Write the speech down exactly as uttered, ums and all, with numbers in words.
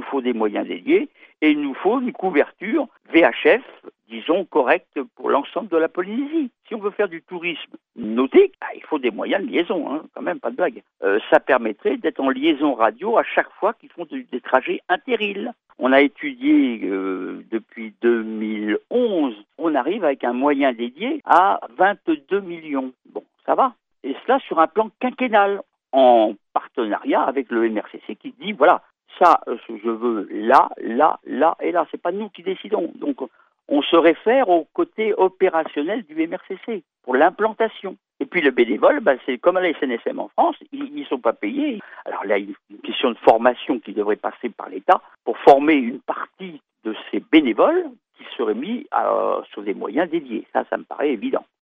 nous faut des moyens dédiés et il nous faut une couverture V H F, disons, correcte pour l'ensemble de la Polynésie. Si on veut faire du tourisme nautique, bah, il faut des moyens de liaison, hein, quand même, pas de blague. Euh, ça permettrait d'être en liaison radio à chaque fois qu'ils font de, des trajets inter-îles. On a étudié euh, depuis deux mille onze, on arrive avec un moyen dédié à vingt-deux millions. Bon, ça va. Et cela sur un plan quinquennal, en partenariat avec le M R C C qui dit, voilà, ça, je veux là, là, là et là. C'est pas nous qui décidons. Donc, on se réfère au côté opérationnel du M R C C pour l'implantation. Et puis le bénévole, bah, c'est comme à la S N S M en France, ils ne sont pas payés. Alors là, il y a une question de formation qui devrait passer par l'État pour former une partie de ces bénévoles qui seraient mis euh, sur des moyens dédiés. Ça, ça me paraît évident.